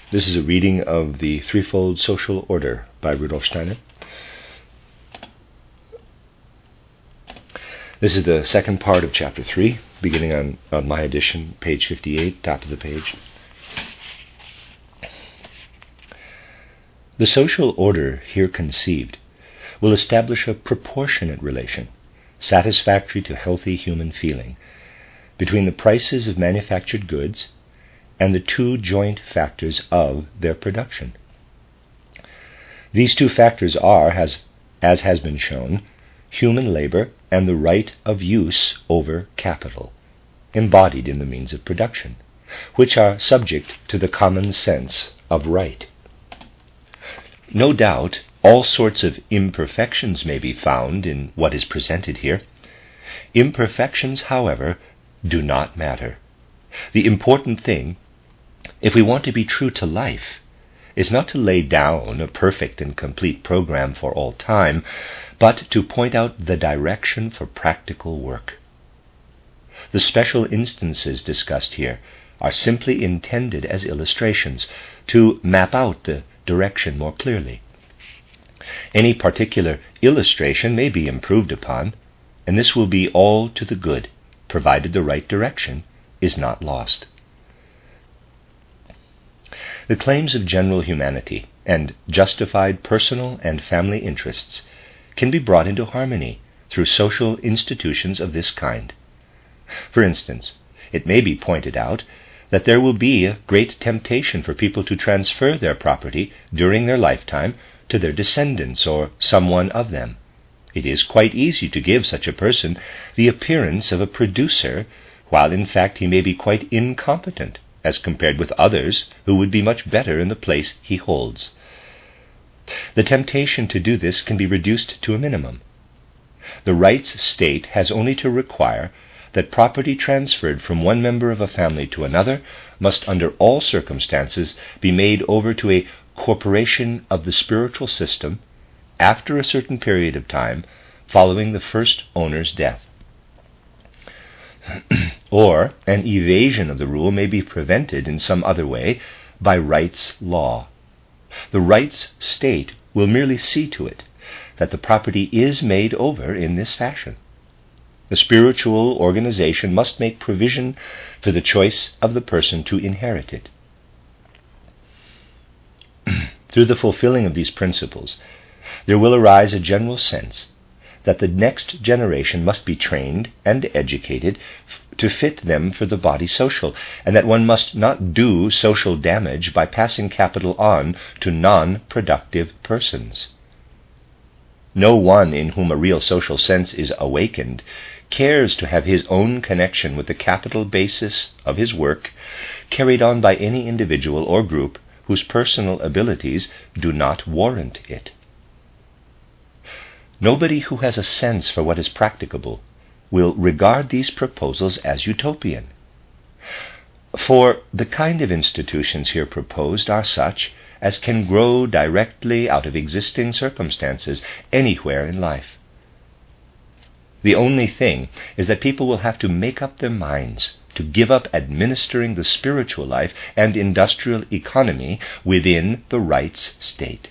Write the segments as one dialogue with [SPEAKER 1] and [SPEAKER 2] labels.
[SPEAKER 1] This is a reading of The Threefold Social Order by Rudolf Steiner. This is the second part of Chapter 3, beginning on my edition, page 58, top of the page. The social order here conceived will establish a proportionate relation, satisfactory to healthy human feeling, between the prices of manufactured goods and the two joint factors of their production. These two factors are, as has been shown, human labor and the right of use over capital, embodied in the means of production, which are subject to the common sense of right. No doubt, all sorts of imperfections may be found in what is presented here. Imperfections, however, do not matter. The important thing, if we want to be true to life, is not to lay down a perfect and complete program for all time, but to point out the direction for practical work. The special instances discussed here are simply intended as illustrations to map out the direction more clearly. Any particular illustration may be improved upon, and this will be all to the good, provided the right direction is not lost. The claims of general humanity and justified personal and family interests can be brought into harmony through social institutions of this kind. For instance, it may be pointed out that there will be a great temptation for people to transfer their property during their lifetime to their descendants or someone of them. It is quite easy to give such a person the appearance of a producer, while in fact he may be quite incompetent as compared with others who would be much better in the place he holds. The temptation to do this can be reduced to a minimum. The rights state has only to require that property transferred from one member of a family to another must under all circumstances be made over to a corporation of the spiritual system after a certain period of time following the first owner's death. Or an evasion of the rule may be prevented in some other way by rights law. The rights state will merely see to it that the property is made over in this fashion. The spiritual organization must make provision for the choice of the person to inherit it. Through the fulfilling of these principles, there will arise a general sense that the next generation must be trained and educated to fit them for the body social, and that one must not do social damage by passing capital on to non-productive persons. No one in whom a real social sense is awakened cares to have his own connection with the capital basis of his work carried on by any individual or group whose personal abilities do not warrant it. Nobody who has a sense for what is practicable will regard these proposals as utopian. For the kind of institutions here proposed are such as can grow directly out of existing circumstances anywhere in life. The only thing is that people will have to make up their minds to give up administering the spiritual life and industrial economy within the rights state.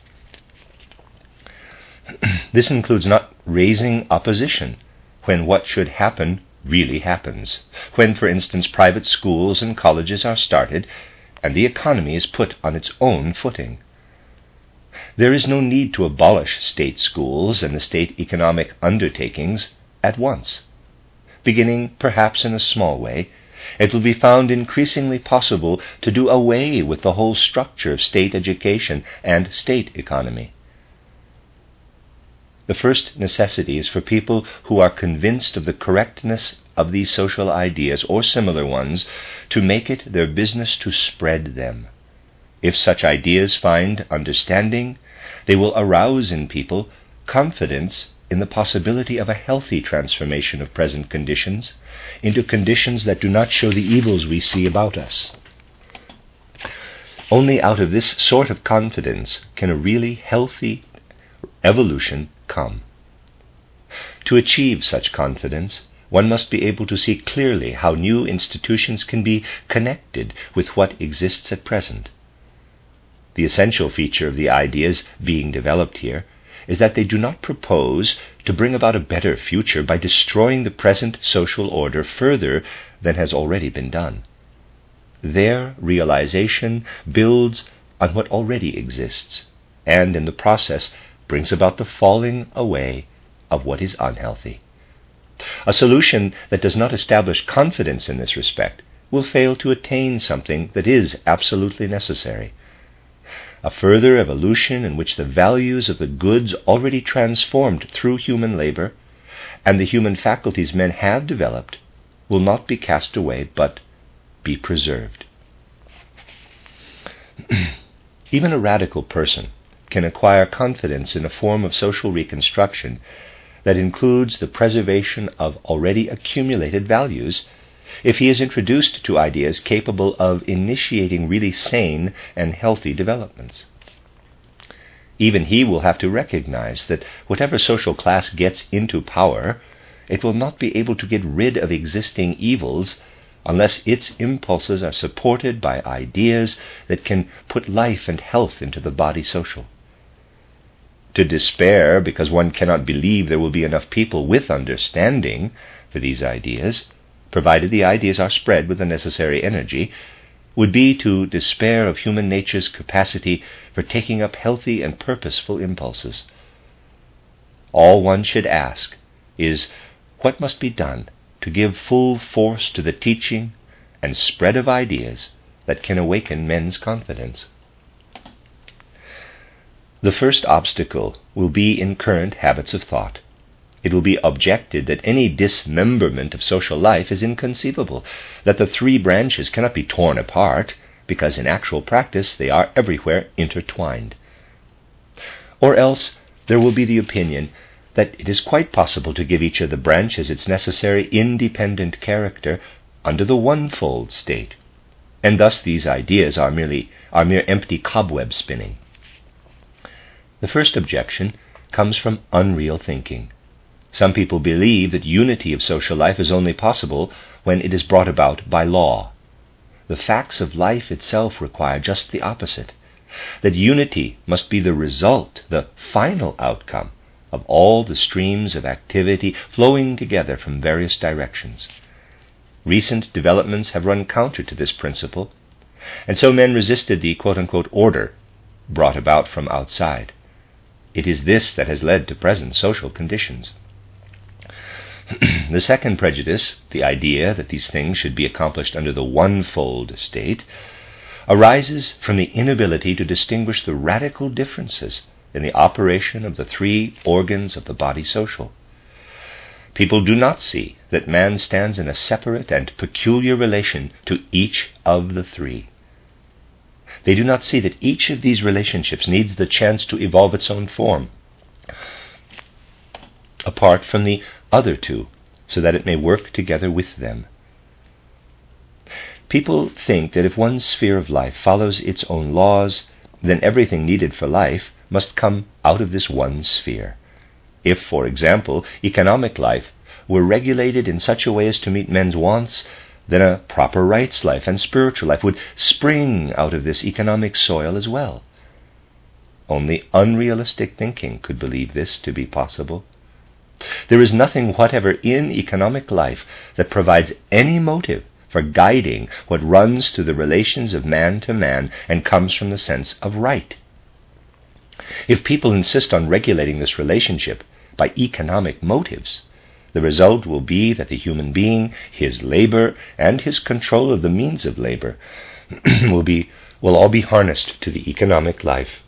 [SPEAKER 1] This includes not raising opposition when what should happen really happens, when, for instance, private schools and colleges are started and the economy is put on its own footing. There is no need to abolish state schools and the state economic undertakings at once. Beginning perhaps in a small way, it will be found increasingly possible to do away with the whole structure of state education and state economy. The first necessity is for people who are convinced of the correctness of these social ideas or similar ones to make it their business to spread them. If such ideas find understanding, they will arouse in people confidence in the possibility of a healthy transformation of present conditions into conditions that do not show the evils we see about us. Only out of this sort of confidence can a really healthy evolution come. To achieve such confidence, one must be able to see clearly how new institutions can be connected with what exists at present. The essential feature of the ideas being developed here is that they do not propose to bring about a better future by destroying the present social order further than has already been done. Their realization builds on what already exists, and in the process brings about the falling away of what is unhealthy. A solution that does not establish confidence in this respect will fail to attain something that is absolutely necessary. A further evolution in which the values of the goods already transformed through human labor and the human faculties men have developed will not be cast away but be preserved. Even a radical person can acquire confidence in a form of social reconstruction that includes the preservation of already accumulated values if he is introduced to ideas capable of initiating really sane and healthy developments. Even he will have to recognize that whatever social class gets into power, it will not be able to get rid of existing evils unless its impulses are supported by ideas that can put life and health into the body social. To despair because one cannot believe there will be enough people with understanding for these ideas, provided the ideas are spread with the necessary energy, would be to despair of human nature's capacity for taking up healthy and purposeful impulses. All one should ask is what must be done to give full force to the teaching and spread of ideas that can awaken men's confidence. The first obstacle will be in current habits of thought. It will be objected that any dismemberment of social life is inconceivable, that the three branches cannot be torn apart, because in actual practice they are everywhere intertwined. Or else there will be the opinion that it is quite possible to give each of the branches its necessary independent character under the one-fold state, and thus these ideas are mere empty cobweb spinning. The first objection comes from unreal thinking. Some people believe that unity of social life is only possible when it is brought about by law. The facts of life itself require just the opposite, that unity must be the result, the final outcome of all the streams of activity flowing together from various directions. Recent developments have run counter to this principle, and so men resisted the quote-unquote order brought about from outside. It is this that has led to present social conditions. The second prejudice, the idea that these things should be accomplished under the one-fold state, arises from the inability to distinguish the radical differences in the operation of the three organs of the body social. People do not see that man stands in a separate and peculiar relation to each of the three. They do not see that each of these relationships needs the chance to evolve its own form, apart from the other two, so that it may work together with them. People think that if one sphere of life follows its own laws, then everything needed for life must come out of this one sphere. If, for example, economic life were regulated in such a way as to meet men's wants, then a proper rights life and spiritual life would spring out of this economic soil as well. Only unrealistic thinking could believe this to be possible. There is nothing whatever in economic life that provides any motive for guiding what runs through the relations of man to man and comes from the sense of right. If people insist on regulating this relationship by economic motives, the result will be that the human being, his labor, and his control of the means of labor will all be harnessed to the economic life.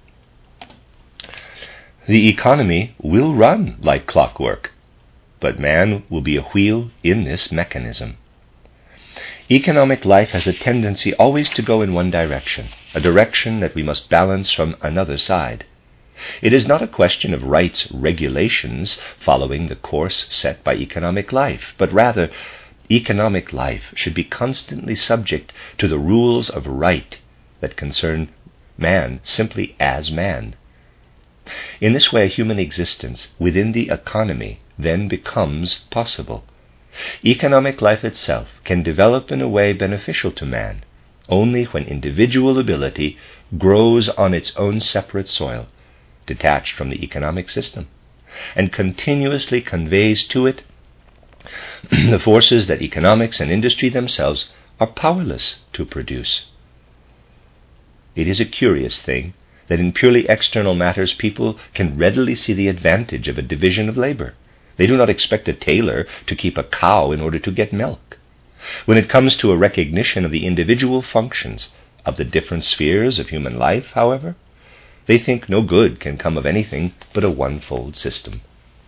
[SPEAKER 1] The economy will run like clockwork, but man will be a wheel in this mechanism. Economic life has a tendency always to go in one direction, a direction that we must balance from another side. It is not a question of rights regulations following the course set by economic life, but rather economic life should be constantly subject to the rules of right that concern man simply as man. In this way, human existence within the economy then becomes possible. Economic life itself can develop in a way beneficial to man only when individual ability grows on its own separate soil, detached from the economic system, and continuously conveys to it the forces that economics and industry themselves are powerless to produce. It is a curious thing that in purely external matters people can readily see the advantage of a division of labor. They do not expect a tailor to keep a cow in order to get milk. When it comes to a recognition of the individual functions of the different spheres of human life, however, they think no good can come of anything but a one-fold system.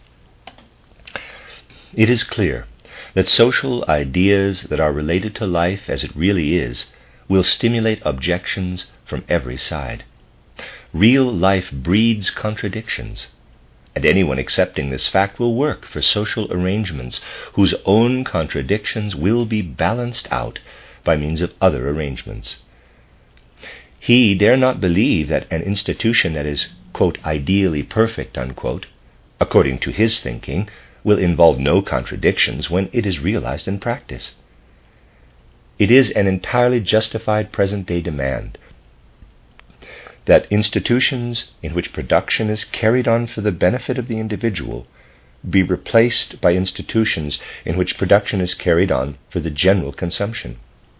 [SPEAKER 1] It is clear that social ideas that are related to life as it really is will stimulate objections from every side. Real life breeds contradictions, and anyone accepting this fact will work for social arrangements whose own contradictions will be balanced out by means of other arrangements. He dare not believe that an institution that is, quote, ideally perfect, unquote, according to his thinking, will involve no contradictions when it is realized in practice. It is an entirely justified present-day demand that institutions in which production is carried on for the benefit of the individual be replaced by institutions in which production is carried on for the general consumption.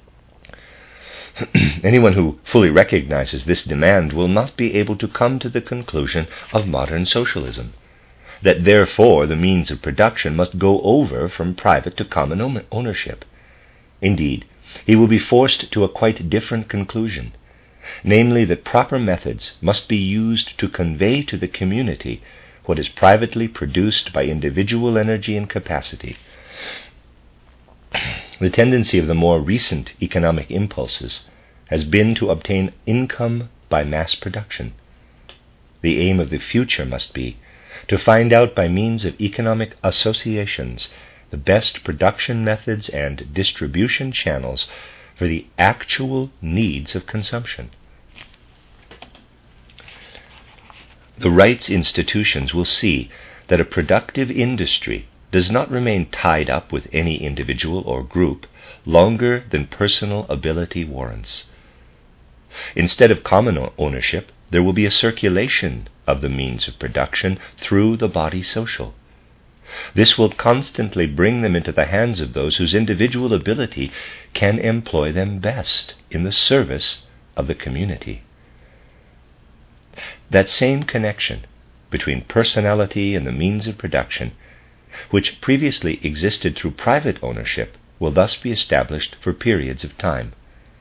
[SPEAKER 1] Anyone who fully recognizes this demand will not be able to come to the conclusion of modern socialism, that therefore the means of production must go over from private to common ownership. Indeed, he will be forced to a quite different conclusion, namely that proper methods must be used to convey to the community what is privately produced by individual energy and capacity. The tendency of the more recent economic impulses has been to obtain income by mass production. The aim of the future must be to find out by means of economic associations the best production methods and distribution channels for the actual needs of consumption. The rights institutions will see that a productive industry does not remain tied up with any individual or group longer than personal ability warrants. Instead of common ownership, there will be a circulation of the means of production through the body social. This will constantly bring them into the hands of those whose individual ability can employ them best in the service of the community. That same connection between personality and the means of production, which previously existed through private ownership, will thus be established for periods of time.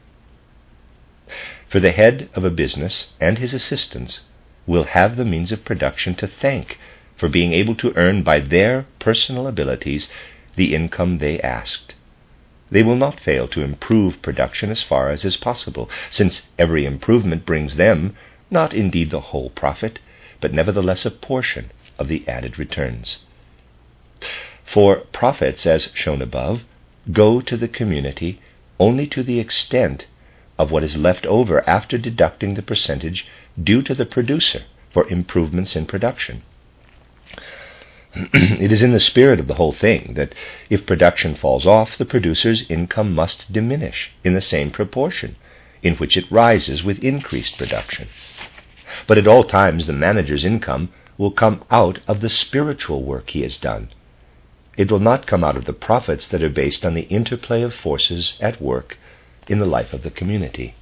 [SPEAKER 1] For the head of a business and his assistants will have the means of production to thank for being able to earn by their personal abilities the income they asked. They will not fail to improve production as far as is possible, since every improvement brings them not indeed the whole profit, but nevertheless a portion of the added returns. For profits, as shown above, go to the community only to the extent of what is left over after deducting the percentage due to the producer for improvements in production. It is in the spirit of the whole thing that if production falls off, the producer's income must diminish in the same proportion in which it rises with increased production. But at all times the manager's income will come out of the spiritual work he has done. It will not come out of the profits that are based on the interplay of forces at work in the life of the community.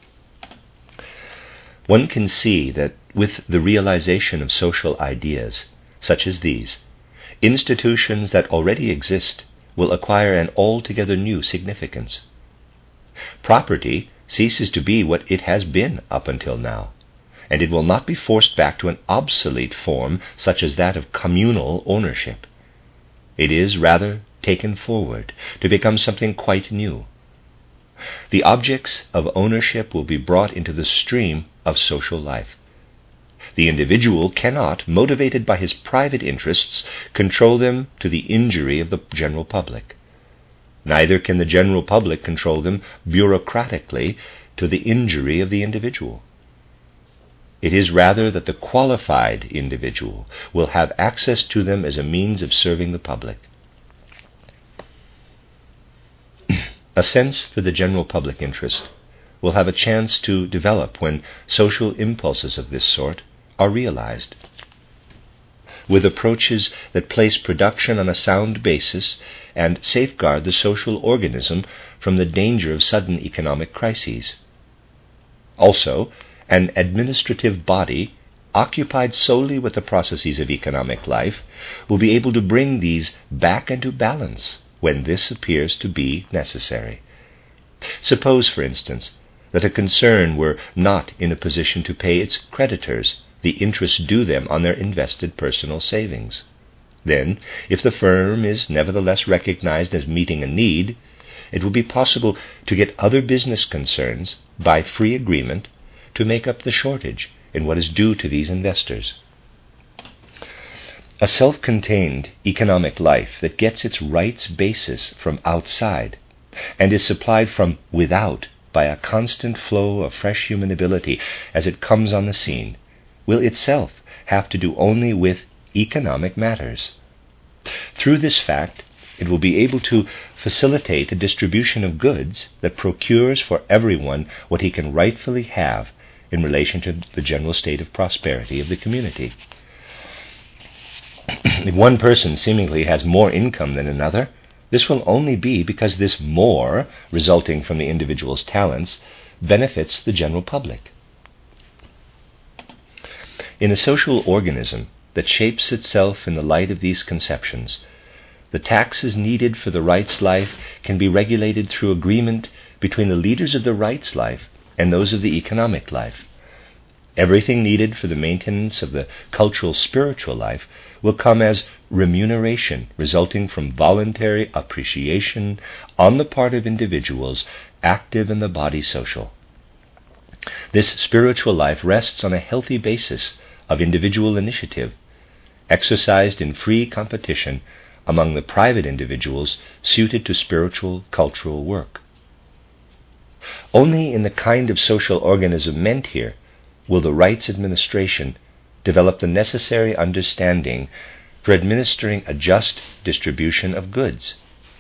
[SPEAKER 1] One can see that with the realization of social ideas, such as these, institutions that already exist will acquire an altogether new significance. Property ceases to be what it has been up until now, and it will not be forced back to an obsolete form such as that of communal ownership. It is rather taken forward to become something quite new. The objects of ownership will be brought into the stream of social life. The individual cannot, motivated by his private interests, control them to the injury of the general public. Neither can the general public control them bureaucratically to the injury of the individual. It is rather that the qualified individual will have access to them as a means of serving the public. A sense for the general public interest will have a chance to develop when social impulses of this sort are realized. With approaches that place production on a sound basis and safeguard the social organism from the danger of sudden economic crises. Also, an administrative body occupied solely with the processes of economic life will be able to bring these back into balance when this appears to be necessary. Suppose, for instance, that a concern were not in a position to pay its creditors the interest due them on their invested personal savings. Then, if the firm is nevertheless recognized as meeting a need, it will be possible to get other business concerns, by free agreement, to make up the shortage in what is due to these investors. A self-contained economic life that gets its rights basis from outside and is supplied from without by a constant flow of fresh human ability as it comes on the scene will itself have to do only with economic matters. Through this fact, it will be able to facilitate a distribution of goods that procures for everyone what he can rightfully have in relation to the general state of prosperity of the community. If one person seemingly has more income than another, this will only be because this more, resulting from the individual's talents, benefits the general public. In a social organism that shapes itself in the light of these conceptions, the taxes needed for the rights life can be regulated through agreement between the leaders of the rights life and those of the economic life. Everything needed for the maintenance of the cultural spiritual life will come as remuneration resulting from voluntary appreciation on the part of individuals active in the body social. This spiritual life rests on a healthy basis of individual initiative, exercised in free competition among the private individuals suited to spiritual cultural work. Only in the kind of social organism meant here will the rights administration develop the necessary understanding for administering a just distribution of goods.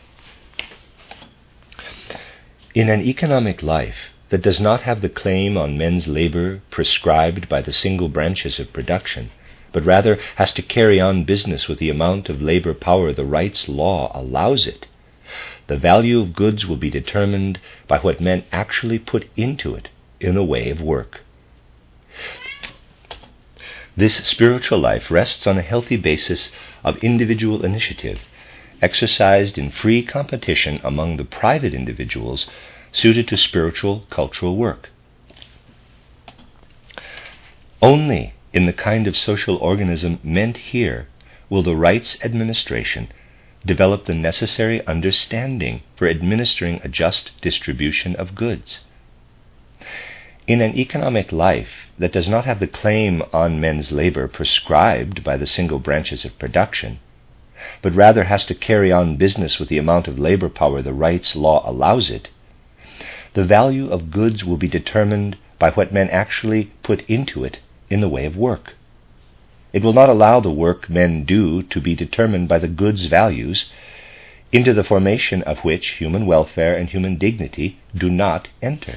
[SPEAKER 1] In an economic life that does not have the claim on men's labor prescribed by the single branches of production, but rather has to carry on business with the amount of labor power the rights law allows it, the value of goods will be determined by what men actually put into it in the way of work. This spiritual life rests on a healthy basis of individual initiative, exercised in free competition among the private individuals suited to spiritual cultural work. Only in the kind of social organism meant here will the rights administration develop the necessary understanding for administering a just distribution of goods. In an economic life that does not have the claim on men's labor prescribed by the single branches of production, but rather has to carry on business with the amount of labor power the rights law allows it, the value of goods will be determined by what men actually put into it in the way of work. It will not allow the work men do to be determined by the goods' values, into the formation of which human welfare and human dignity do not enter.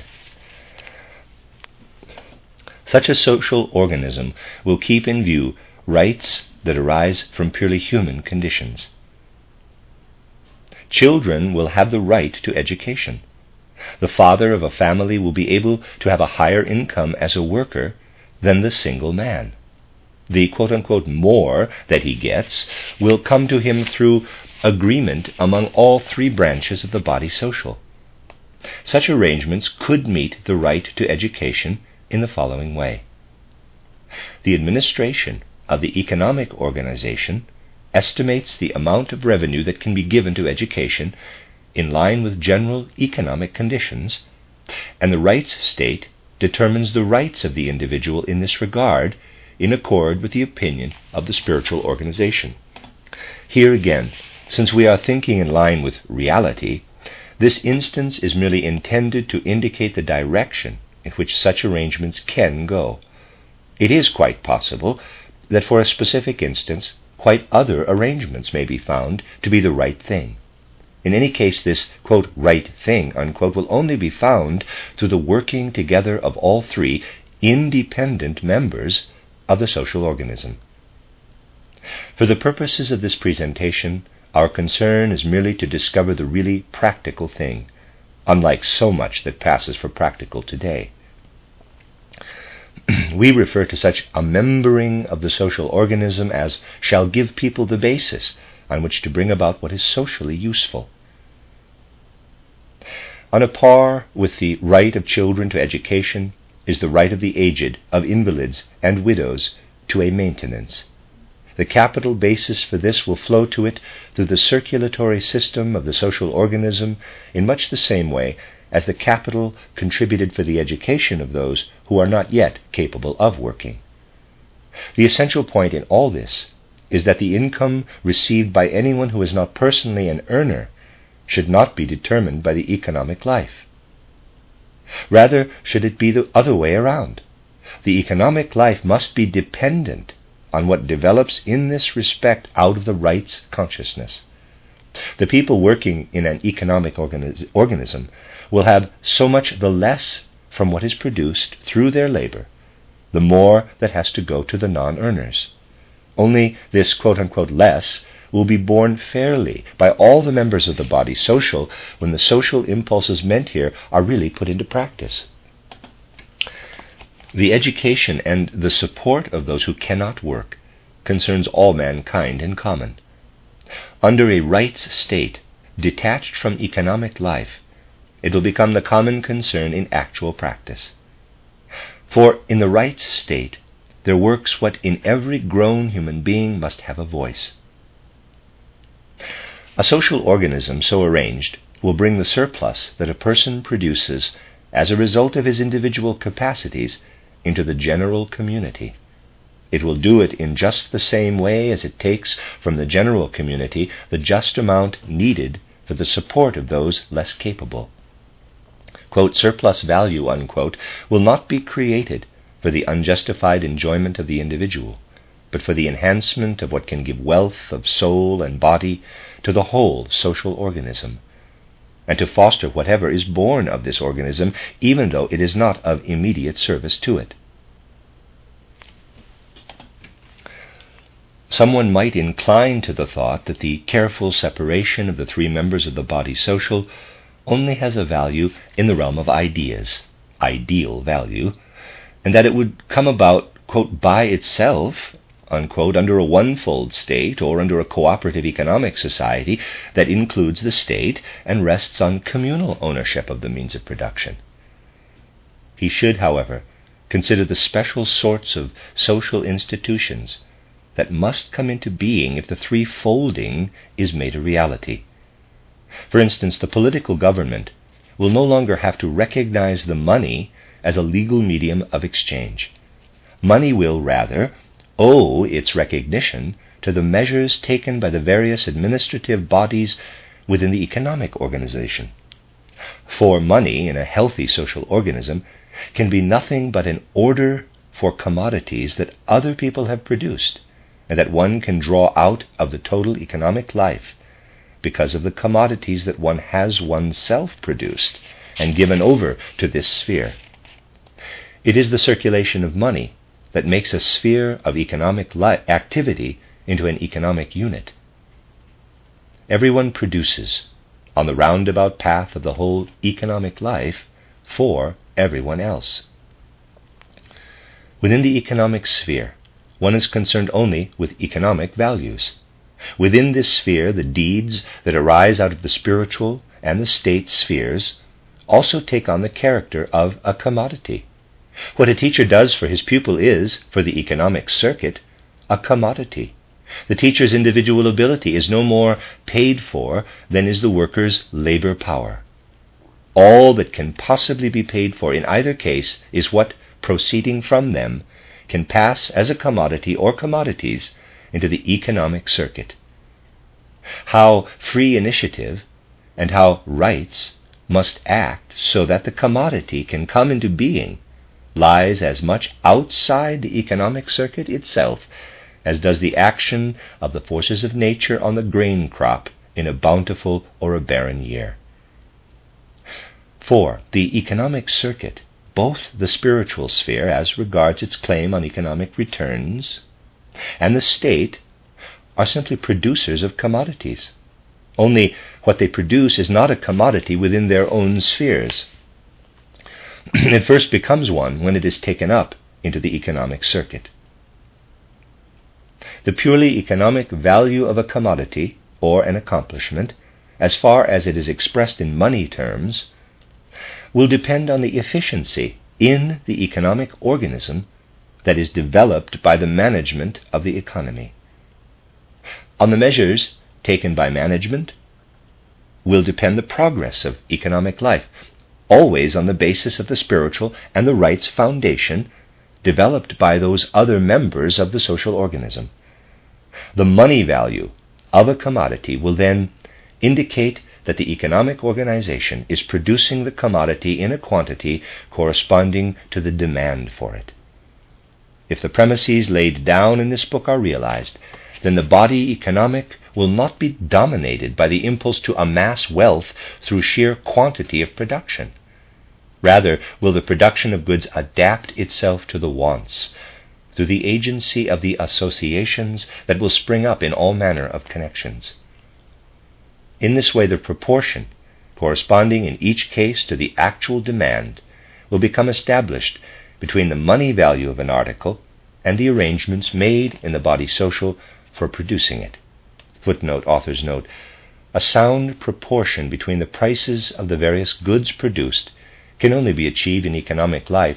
[SPEAKER 1] Such a social organism will keep in view rights that arise from purely human conditions. Children will have the right to education. The father of a family will be able to have a higher income as a worker than the single man. The quote-unquote more that he gets will come to him through agreement among all three branches of the body social. Such arrangements could meet the right to education in the following way. The administration of the economic organization estimates the amount of revenue that can be given to education in line with general economic conditions, and the rights state determines the rights of the individual in this regard in accord with the opinion of the spiritual organization. Here again, since we are thinking in line with reality, this instance is merely intended to indicate the direction in which such arrangements can go. It is quite possible that for a specific instance, quite other arrangements may be found to be the right thing. In any case, this, quote, right thing, unquote, will only be found through the working together of all three independent members of the social organism. For the purposes of this presentation, our concern is merely to discover the really practical thing, unlike so much that passes for practical today. We refer to such a membering of the social organism as shall give people the basis on which to bring about what is socially useful. On a par with the right of children to education is the right of the aged, of invalids and widows to a maintenance. The capital basis for this will flow to it through the circulatory system of the social organism in much the same way as the capital contributed for the education of those who are not yet capable of working. The essential point in all this is that the income received by anyone who is not personally an earner should not be determined by the economic life. Rather, should it be the other way around. The economic life must be dependent on what develops in this respect out of the rights consciousness. The people working in an economic organism will have so much the less from what is produced through their labor, the more that has to go to the non-earners. Only this quote-unquote less will be borne fairly by all the members of the body social when the social impulses meant here are really put into practice. The education and the support of those who cannot work concerns all mankind in common. Under a rights state, detached from economic life, it will become the common concern in actual practice. For in the rights state, there works what in every grown human being must have a voice. A social organism so arranged will bring the surplus that a person produces as a result of his individual capacities into the general community. It will do it in just the same way as it takes from the general community the just amount needed for the support of those less capable. Quote, surplus value, unquote, will not be created for the unjustified enjoyment of the individual, but for the enhancement of what can give wealth of soul and body to the whole social organism, and to foster whatever is born of this organism, even though it is not of immediate service to it. Someone might incline to the thought that the careful separation of the three members of the body social only has a value in the realm of ideas, ideal value, and that it would come about, quote, by itself, unquote, under a one-fold state or under a cooperative economic society that includes the state and rests on communal ownership of the means of production. He should, however, consider the special sorts of social institutions that must come into being if the three-folding is made a reality. For instance, the political government will no longer have to recognize the money as a legal medium of exchange. Money will, rather, owe its recognition to the measures taken by the various administrative bodies within the economic organization. For money in a healthy social organism can be nothing but an order for commodities that other people have produced and that one can draw out of the total economic life because of the commodities that one has oneself produced and given over to this sphere. It is the circulation of money that makes a sphere of economic activity into an economic unit. Everyone produces on the roundabout path of the whole economic life for everyone else. Within the economic sphere, one is concerned only with economic values. Within this sphere, the deeds that arise out of the spiritual and the state spheres also take on the character of a commodity. What a teacher does for his pupil is, for the economic circuit, a commodity. The teacher's individual ability is no more paid for than is the worker's labor power. All that can possibly be paid for in either case is what, proceeding from them, can pass as a commodity or commodities into the economic circuit. How free initiative and how rights must act so that the commodity can come into being lies as much outside the economic circuit itself as does the action of the forces of nature on the grain crop in a bountiful or a barren year. 4. The economic circuit, both the spiritual sphere as regards its claim on economic returns and the state, are simply producers of commodities. Only what they produce is not a commodity within their own spheres. It first becomes one when it is taken up into the economic circuit. The purely economic value of a commodity or an accomplishment, as far as it is expressed in money terms, will depend on the efficiency in the economic organism that is developed by the management of the economy. On the measures taken by management will depend the progress of economic life, always on the basis of the spiritual and the rights foundation developed by those other members of the social organism. The money value of a commodity will then indicate that the economic organization is producing the commodity in a quantity corresponding to the demand for it. If the premises laid down in this book are realized, then the body economic will not be dominated by the impulse to amass wealth through sheer quantity of production. Rather, will the production of goods adapt itself to the wants through the agency of the associations that will spring up in all manner of connections. In this way, the proportion corresponding in each case to the actual demand will become established between the money value of an article and the arrangements made in the body social for producing it. Footnote, author's note. A sound proportion between the prices of the various goods produced can only be achieved in economic life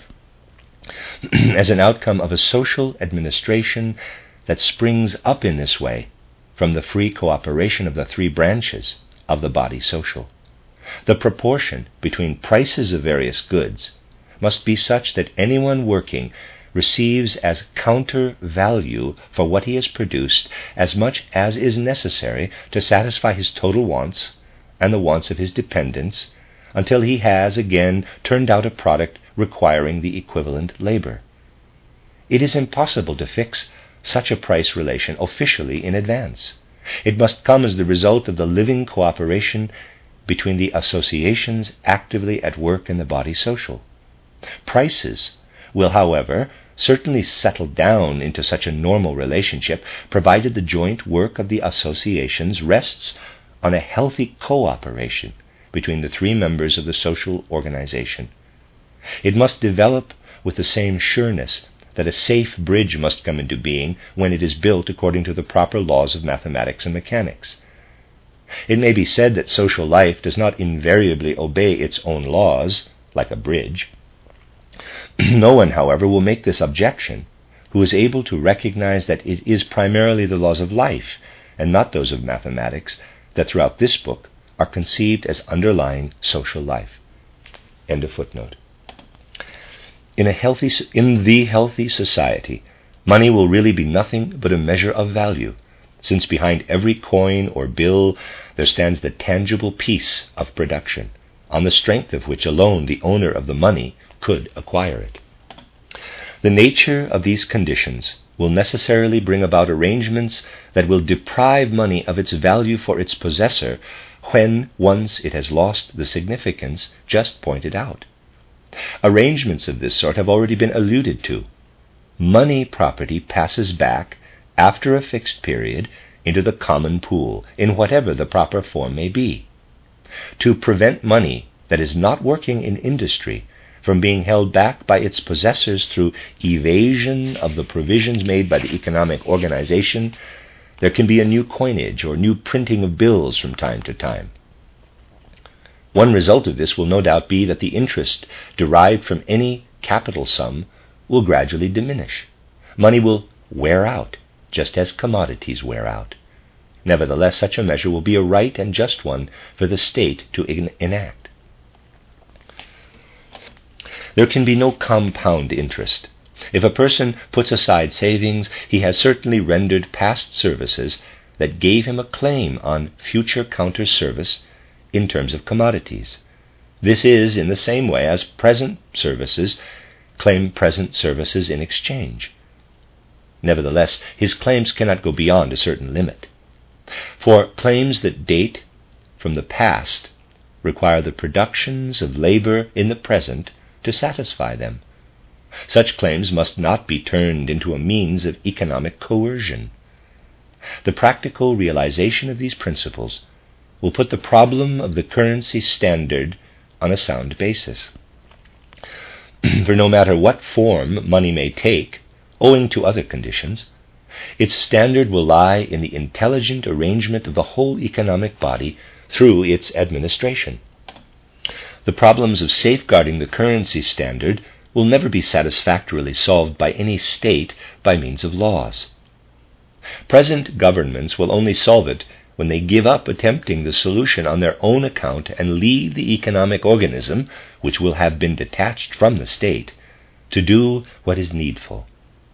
[SPEAKER 1] as an outcome of a social administration that springs up in this way from the free cooperation of the three branches of the body social. The proportion between prices of various goods must be such that anyone working receives as counter value for what he has produced as much as is necessary to satisfy his total wants and the wants of his dependents until he has again turned out a product requiring the equivalent labor. It is impossible to fix such a price relation officially in advance. It must come as the result of the living cooperation between the associations actively at work in the body social. Prices will, however, certainly settle down into such a normal relationship, provided the joint work of the associations rests on a healthy cooperation between the three members of the social organization. It must develop with the same sureness that a safe bridge must come into being when it is built according to the proper laws of mathematics and mechanics. It may be said that social life does not invariably obey its own laws, like a bridge. No one, however, will make this objection who is able to recognize that it is primarily the laws of life, and not those of mathematics, that throughout this book are conceived as underlying social life. End of footnote. In the healthy society, money will really be nothing but a measure of value, since behind every coin or bill there stands the tangible piece of production, on the strength of which alone the owner of the money could acquire it. The nature of these conditions will necessarily bring about arrangements that will deprive money of its value for its possessor when once it has lost the significance just pointed out. Arrangements of this sort have already been alluded to. Money property passes back, after a fixed period, into the common pool, in whatever the proper form may be. To prevent money that is not working in industry from being held back by its possessors through evasion of the provisions made by the economic organization, there can be a new coinage or new printing of bills from time to time. One result of this will no doubt be that the interest derived from any capital sum will gradually diminish. Money will wear out, just as commodities wear out. Nevertheless, such a measure will be a right and just one for the state to enact. There can be no compound interest. If a person puts aside savings, he has certainly rendered past services that gave him a claim on future counter-service in terms of commodities. This is in the same way as present services claim present services in exchange. Nevertheless, his claims cannot go beyond a certain limit. For claims that date from the past require the productions of labor in the present to satisfy them. Such claims must not be turned into a means of economic coercion. The practical realization of these principles will put the problem of the currency standard on a sound basis. For no matter what form money may take, owing to other conditions, its standard will lie in the intelligent arrangement of the whole economic body through its administration. The problems of safeguarding the currency standard will never be satisfactorily solved by any state by means of laws. Present governments will only solve it when they give up attempting the solution on their own account and leave the economic organism, which will have been detached from the state, to do what is needful.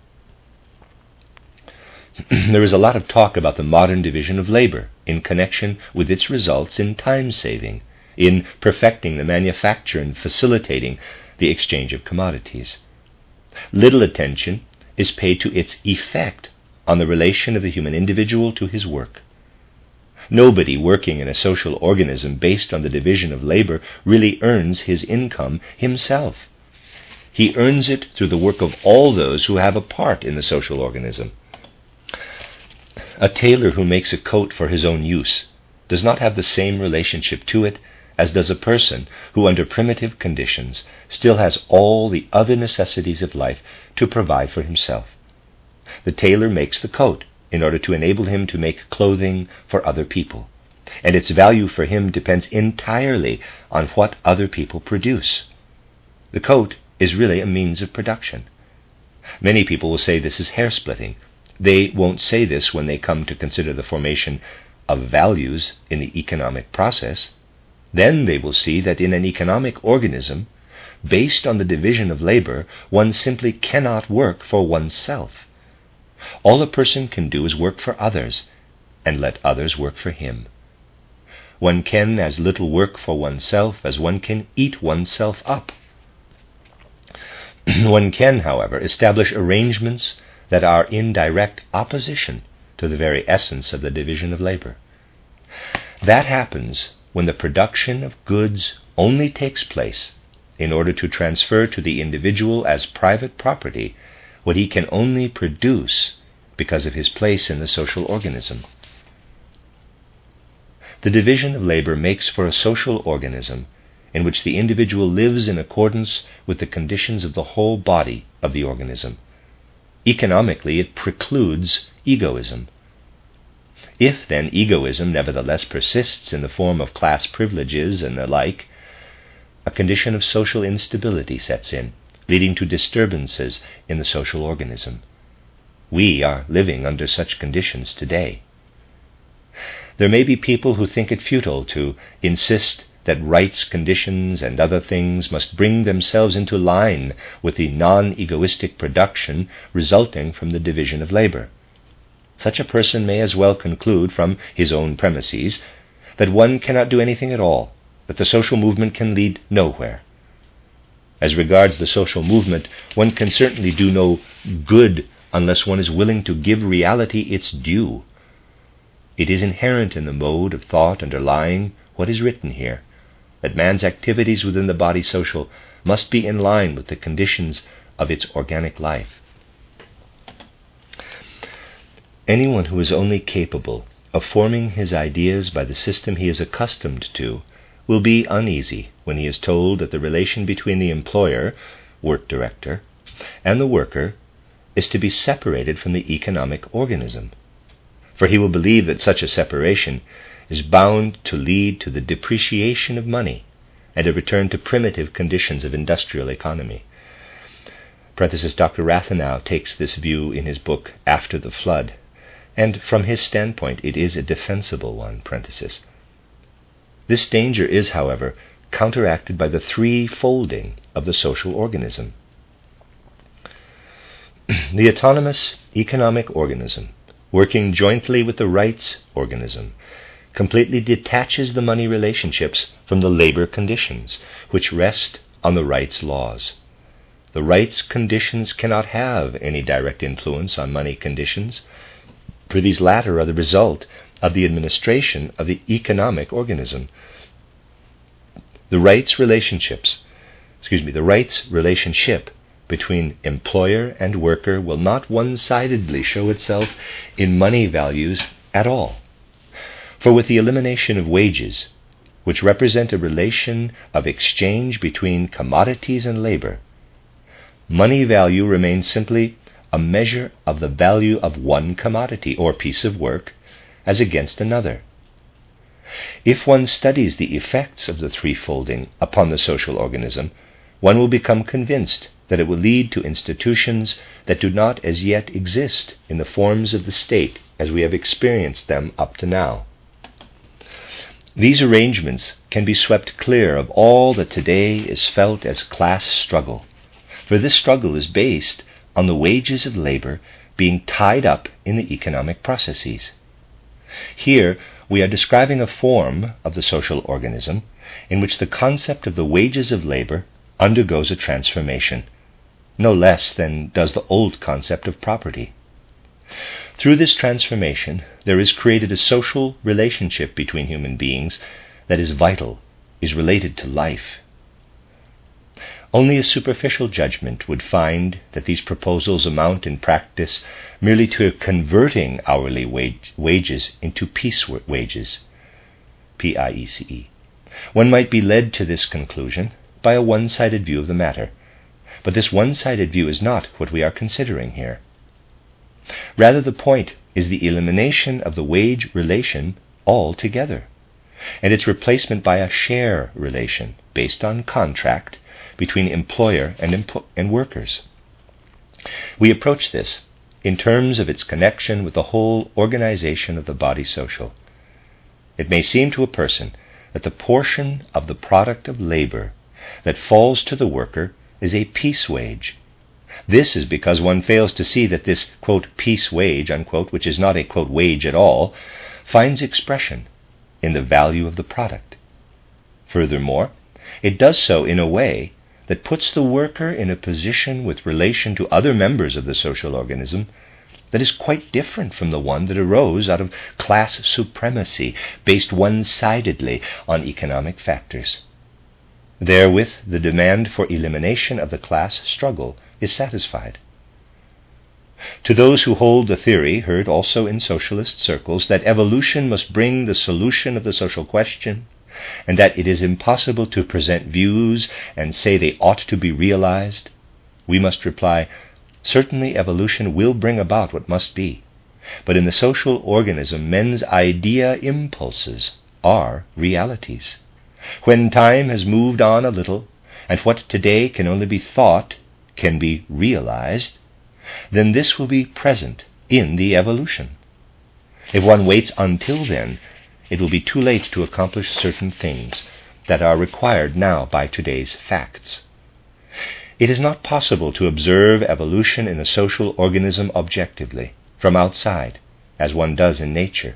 [SPEAKER 1] There is a lot of talk about the modern division of labor in connection with its results in time saving, in perfecting the manufacture and facilitating the exchange of commodities. Little attention is paid to its effect on the relation of the human individual to his work. Nobody working in a social organism based on the division of labor really earns his income himself. He earns it through the work of all those who have a part in the social organism. A tailor who makes a coat for his own use does not have the same relationship to it as does a person who, under primitive conditions, still has all the other necessities of life to provide for himself. The tailor makes the coat in order to enable him to make clothing for other people, and its value for him depends entirely on what other people produce. The coat is really a means of production. Many people will say this is hair-splitting. They won't say this when they come to consider the formation of values in the economic process. Then they will see that in an economic organism, based on the division of labor, one simply cannot work for oneself. All a person can do is work for others, and let others work for him. One can as little work for oneself as one can eat oneself up. One can, however, establish arrangements that are in direct opposition to the very essence of the division of labor. That happens when the production of goods only takes place in order to transfer to the individual as private property what he can only produce because of his place in the social organism. The division of labor makes for a social organism in which the individual lives in accordance with the conditions of the whole body of the organism. Economically, it precludes egoism. If, then, egoism nevertheless persists in the form of class privileges and the like, a condition of social instability sets in, leading to disturbances in the social organism. We are living under such conditions today. There may be people who think it futile to insist that rights, conditions, and other things must bring themselves into line with the non-egoistic production resulting from the division of labor. Such a person may as well conclude from his own premises that one cannot do anything at all, that the social movement can lead nowhere. As regards the social movement, one can certainly do no good unless one is willing to give reality its due. It is inherent in the mode of thought underlying what is written here, that man's activities within the body social must be in line with the conditions of its organic life. Anyone who is only capable of forming his ideas by the system he is accustomed to will be uneasy when he is told that the relation between the employer, work director, and the worker is to be separated from the economic organism. For he will believe that such a separation is bound to lead to the depreciation of money and a return to primitive conditions of industrial economy. Dr. Rathenau takes this view in his book After the Flood, and from his standpoint it is a defensible one. This danger is, however, counteracted by the threefolding of the social organism. The autonomous economic organism, working jointly with the rights organism, completely detaches the money relationships from the labor conditions, which rest on the rights laws. The rights conditions cannot have any direct influence on money conditions, for these latter are the result of the administration of the economic organism. The rights relationship between employer and worker will not one-sidedly show itself in money values at all. For with the elimination of wages, which represent a relation of exchange between commodities and labor, money value remains simply a measure of the value of one commodity or piece of work as against another. If one studies the effects of the threefolding upon the social organism, one will become convinced that it will lead to institutions that do not as yet exist in the forms of the state as we have experienced them up to now. These arrangements can be swept clear of all that today is felt as class struggle, for this struggle is based on the wages of labor being tied up in the economic processes. Here we are describing a form of the social organism in which the concept of the wages of labor undergoes a transformation, no less than does the old concept of property. Through this transformation, there is created a social relationship between human beings that is vital, is related to life. Only a superficial judgment would find that these proposals amount in practice merely to converting hourly wages into piece wages, P-I-E-C-E. One might be led to this conclusion by a one-sided view of the matter, but this one-sided view is not what we are considering here. Rather, the point is the elimination of the wage relation altogether, and its replacement by a share relation based on contract between employer and workers. We approach this in terms of its connection with the whole organization of the body social. It may seem to a person that the portion of the product of labor that falls to the worker is a piece wage. This is because one fails to see that this, quote, piece wage, unquote, which is not a, quote, wage at all, finds expression in the value of the product. Furthermore, it does so in a way that puts the worker in a position with relation to other members of the social organism that is quite different from the one that arose out of class supremacy based one-sidedly on economic factors. Therewith, the demand for elimination of the class struggle is satisfied. To those who hold the theory, heard also in socialist circles, that evolution must bring the solution of the social question, and that it is impossible to present views and say they ought to be realized, we must reply, certainly evolution will bring about what must be, but in the social organism men's idea impulses are realities. When time has moved on a little, and what today can only be thought can be realized, then this will be present in the evolution. If one waits until then, it will be too late to accomplish certain things that are required now by today's facts. It is not possible to observe evolution in a social organism objectively, from outside, as one does in nature.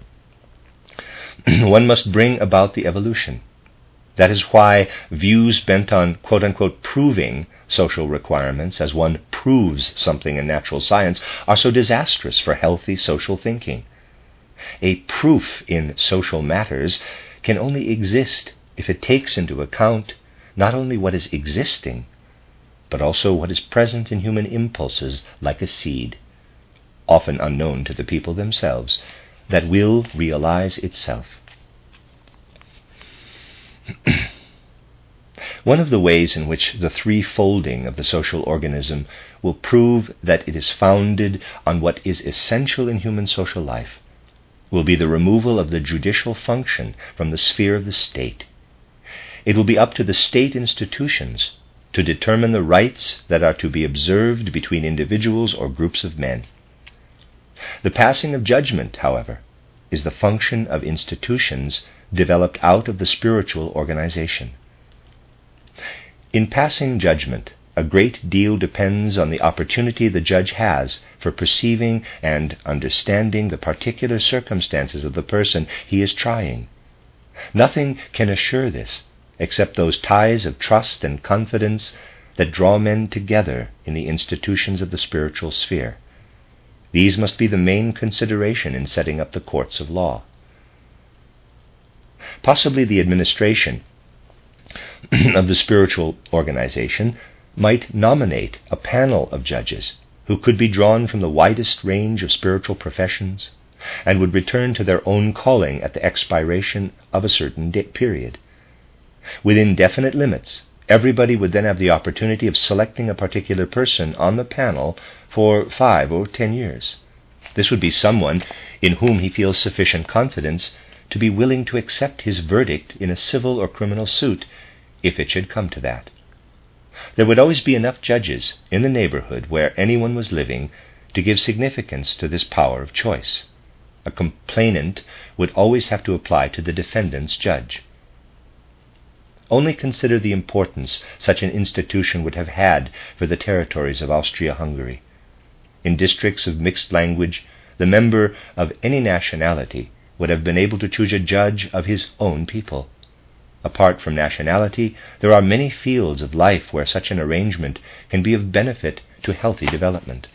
[SPEAKER 1] One must bring about the evolution. That is why views bent on, quote-unquote, proving social requirements as one proves something in natural science are so disastrous for healthy social thinking. A proof in social matters can only exist if it takes into account not only what is existing, but also what is present in human impulses like a seed, often unknown to the people themselves, that will realize itself. One of the ways in which the threefolding of the social organism will prove that it is founded on what is essential in human social life will be the removal of the judicial function from the sphere of the state. It will be up to the state institutions to determine the rights that are to be observed between individuals or groups of men. The passing of judgment, however, is the function of institutions developed out of the spiritual organization. In passing judgment, a great deal depends on the opportunity the judge has for perceiving and understanding the particular circumstances of the person he is trying. Nothing can assure this except those ties of trust and confidence that draw men together in the institutions of the spiritual sphere. These must be the main consideration in setting up the courts of law. Possibly the administration of the spiritual organization might nominate a panel of judges who could be drawn from the widest range of spiritual professions and would return to their own calling at the expiration of a certain period. Within definite limits, everybody would then have the opportunity of selecting a particular person on the panel for 5 or 10 years. This would be someone in whom he feels sufficient confidence to be willing to accept his verdict in a civil or criminal suit, if it should come to that. There would always be enough judges in the neighborhood where anyone was living to give significance to this power of choice. A complainant would always have to apply to the defendant's judge. Only consider the importance such an institution would have had for the territories of Austria-Hungary. In districts of mixed language, the member of any nationality would have been able to choose a judge of his own people. Apart from nationality, there are many fields of life where such an arrangement can be of benefit to healthy development.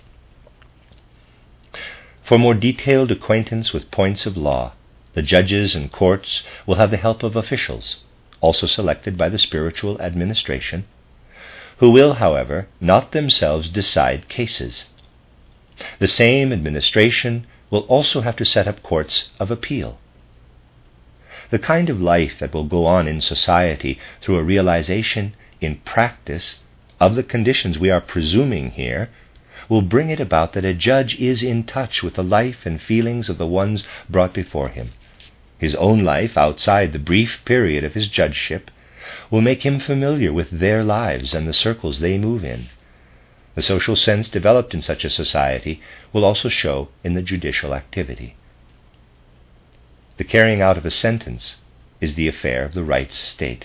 [SPEAKER 1] For more detailed acquaintance with points of law, the judges and courts will have the help of officials, also selected by the spiritual administration, who will, however, not themselves decide cases. The same administration will also have to set up courts of appeal. The kind of life that will go on in society through a realization in practice of the conditions we are presuming here will bring it about that a judge is in touch with the life and feelings of the ones brought before him. His own life outside the brief period of his judgeship will make him familiar with their lives and the circles they move in. The social sense developed in such a society will also show in the judicial activity. The carrying out of a sentence is the affair of the rights state.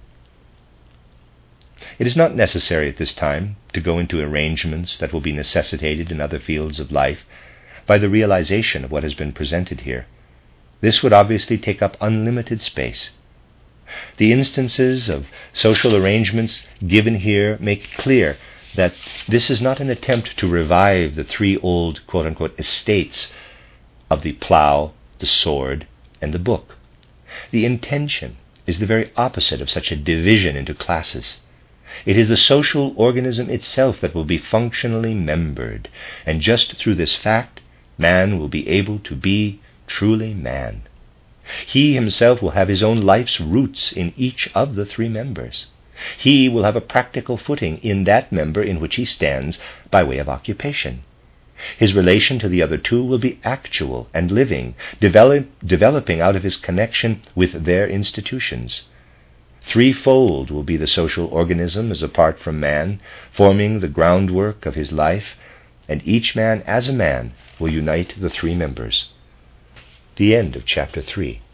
[SPEAKER 1] It is not necessary at this time to go into arrangements that will be necessitated in other fields of life by the realization of what has been presented here. This would obviously take up unlimited space. The instances of social arrangements given here make clear that this is not an attempt to revive the 3 old quote-unquote estates of the plow, the sword, and the book. The intention is the very opposite of such a division into classes. It is the social organism itself that will be functionally membered, and just through this fact, man will be able to be truly man. He himself will have his own life's roots in each of the 3 members. He will have a practical footing in that member in which he stands by way of occupation. His relation to the other 2 will be actual and living, developing out of his connection with their institutions. 3-fold will be the social organism as apart from man, forming the groundwork of his life, and each man as a man will unite the 3 members. The end of chapter 3.